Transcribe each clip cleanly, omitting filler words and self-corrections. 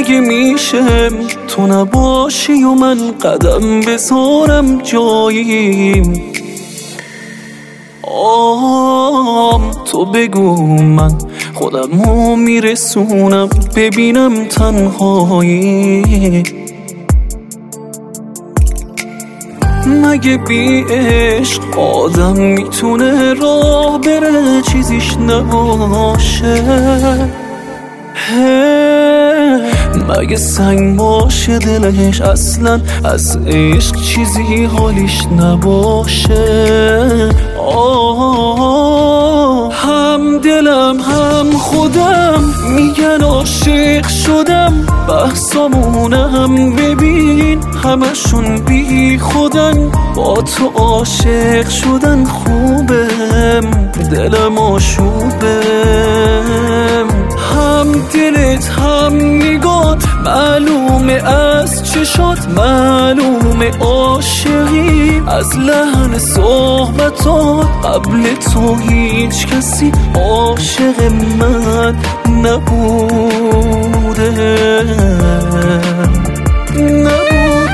مگه میشه تو نباشی و من قدم بذارم جاییم؟ تو بگو من خودمو میرسونم ببینم تنهایی. مگه بی عشق آدم میتونه راه بره چیزیش نباشه؟ مگه سنگ باشه دلش اصلا از عشق چیزی حالیش نباشه؟ هم دلم هم خودم میگن عاشق شدم، بحثامونم ببین همشون بی خودن. با تو عاشق شدن خوبم، دلم آشوبم. هم دلت هم نگات معلومه از چشات، معلومه عاشقی از لحن صحبتات. قبل تو هیچ کسی عاشق من نبوده.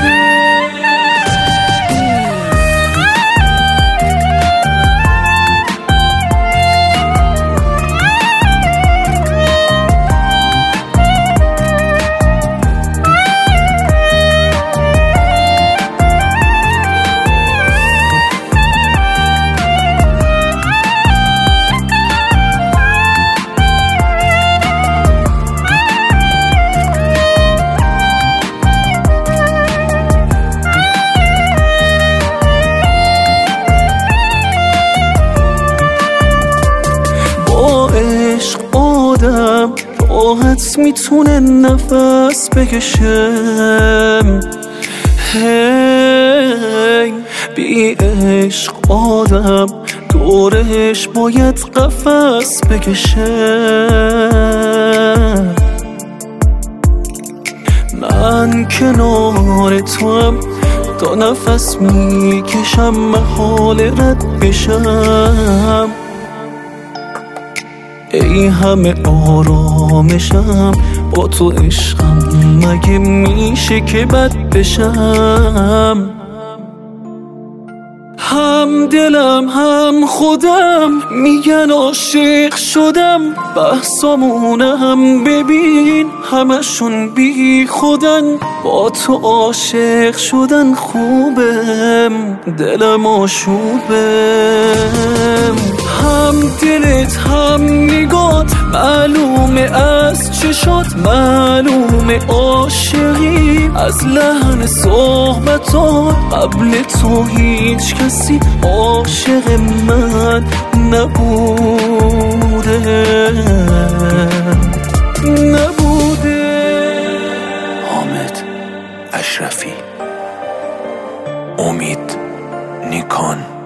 آدم راحت میتونه نفس بکشم. بی عشق آدم دورش باید قفس بکشم. من کنار تو هم تا نفس میکشم، محال رد بشم. ای همه آرامشم با تو عشقم، مگه میشه که بد بشم؟ هم دلم هم خودم میگن عاشق شدم، بحثامونم ببین همشون بی خودن. با تو عاشق شدن خوبم، دلم آشوبم. هم دلت هم نگات معلومه از چشات، معلومه عاشقی از لحن صحبتات. قبل تو هیچ کسی عاشق من نبوده. حامد اشرفی، امید نیکان.